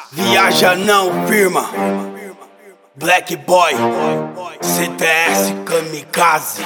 Viaja não firma, Black Boy, CTS Kamikaze.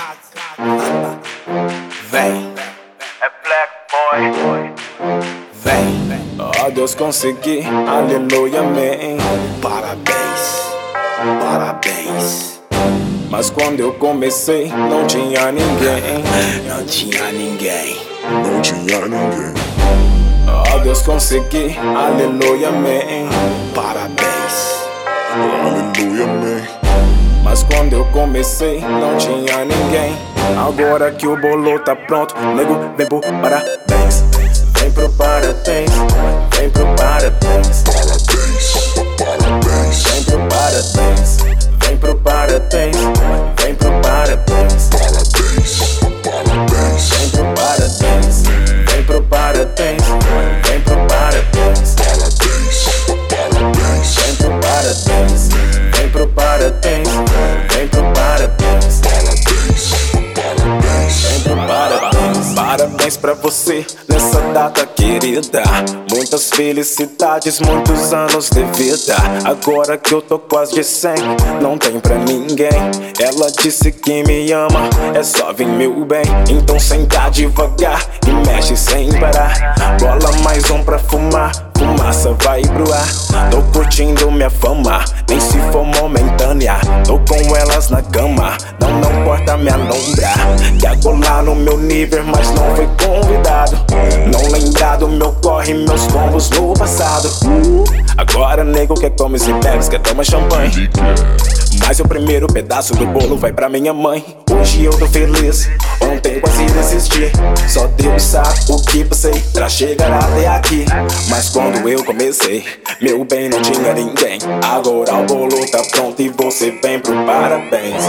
Vem, É Black Boy. vem, Ó Deus, consegui, aleluia, amém. parabéns, parabéns. Mas quando eu comecei, não tinha ninguém. Não tinha ninguém. Não tinha ninguém. Ó Deus, consegui, aleluia, amém. Parabéns, Aleluia, amém. Mas quando eu comecei, não tinha ninguém. Agora que o bolo tá pronto, nego, vem pro parabéns. Vem pro parabéns, vem pro parabéns. Parabéns, parabéns, Vem pro parabéns, vem pro parabéns. Vem pro parabéns, parabéns, parabéns, vem pro parabéns. Vem pro parabéns, vem pro parabéns. parabéns, parabéns, Vem pro parabéns, vem pro parabéns. Vem pro parabéns, parabéns, vem pro parabéns. Parabéns pra você nessa data querida. Muitas felicidades, muitos anos de vida. Agora que eu tô quase de 100, não tem pra ninguém. Ela disse que me ama, é só vir meu bem. Então senta devagar e mexe sem parar. Bola mais um pra fumar, fumaça vai pro ar. Tô curtindo minha fama, nem se for momentânea. Tô com elas na cama, não corta minha lombra. Quer colar no meu nível, mas não foi convidado. Não lembrar do meu corre, meus combos no passado. Agora nego quer comer e bebes, quer tomar champanhe. Mas o primeiro pedaço do bolo vai pra minha mãe. Hoje eu tô feliz, ontem quase desisti. Só Deus sabe o que passei pra chegar até aqui. Mas quando eu comecei, meu bem, não tinha ninguém. Agora o bolo tá pronto e você vem pro parabéns.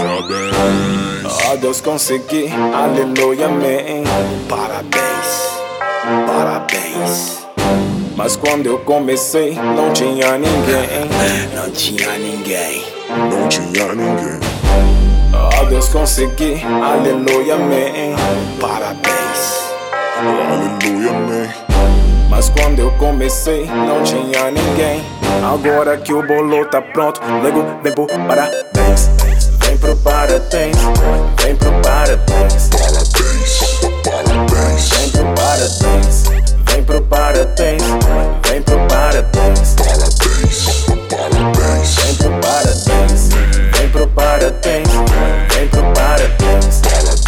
Ó Deus, consegui, aleluia, amém. parabéns, parabéns. Mas quando eu comecei, não tinha ninguém. Não tinha ninguém. não tinha ninguém. Ó Deus, consegui, aleluia, amém. Parabéns, Aleluia, amém. Mas quando eu comecei, não tinha ninguém. Agora que o bolo tá pronto, nego, vem pro parabéns. Vem pro parabéns, vem pro parabéns. Parabéns, parabéns, Vem pro parabéns, vem pro parabéns. Vem pro parabéns, parabéns, parabéns, vem pro parabéns. Vem pro parabéns, vem pro parabéns.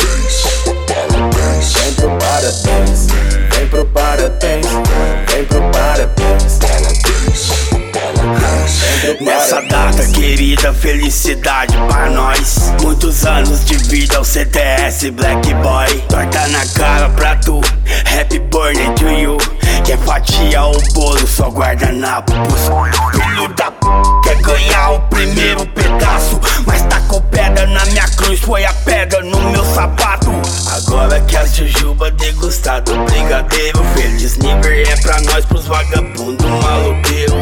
parabéns, Vem pro parabéns, vem pro parabéns. Vem pro parabéns, parabéns, nessa data querida, felicidade pra nós. Muitos anos de vida, o CTS Black Boy. Torta na cara pra tu, happy birthday to you. Quer fatia o bolo, só guardanapo pros filho da p*** quer ganhar o primeiro pedaço, mas tacou pedra na minha cruz, foi a pedra no meu sapato. Agora que a jujuba degustada, o brigadeiro feliz nível é pra nós, pros vagabundos maloqueiro.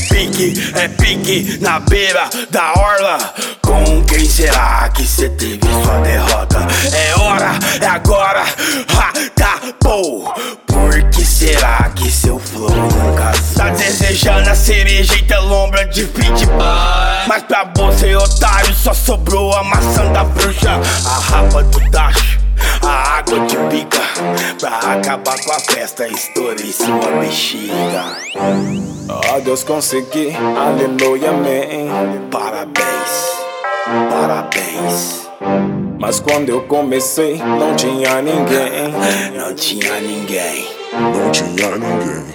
É pique na beira da orla. Com quem será que cê teve sua derrota? É hora, é agora, ha, tá, pô. Por que será que seu flow nunca tá desejando a cereja e telombra de fit? Mas pra você, otário, só sobrou a maçã da bruxa, a rapa do tacho, a água de pica. Pra acabar com a festa, estourei sua bexiga. ó Deus, consegui, aleluia, amém. Parabéns, parabéns. Mas quando eu comecei, não tinha ninguém. Não tinha ninguém. não tinha ninguém.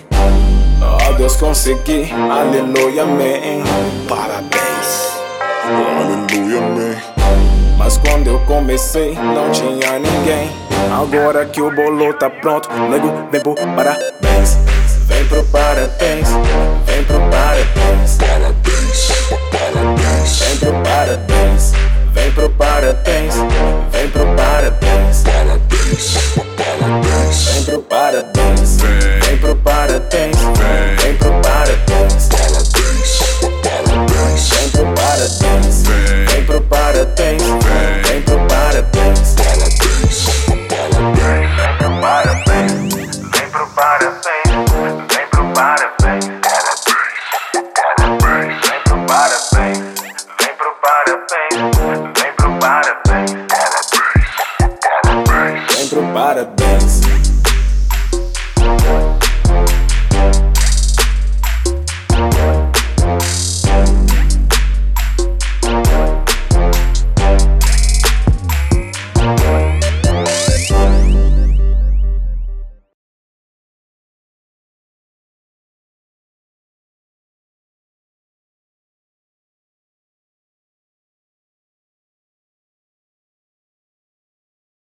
Ó Deus, consegui, aleluia, amém. Parabéns, Aleluia, amém. Mas quando eu comecei, não tinha ninguém. Agora que o bolo tá pronto, nego, vem pro parabéns. Vem pro parabéns, vem pro parabéns. Parabéns, parabéns, Vem pro parabéns, vem pro parabéns. Vem pro parabéns, parabéns, parabéns, vem pro parabéns. Vem pro parabéns, vem pro parabéns. parabéns, parabéns, Vem pro parabéns, vem pro parabéns. Vem pro parabéns, parabéns, vem pro parabéns. Vem pro parabéns, vem pro parabéns. meus parabéns.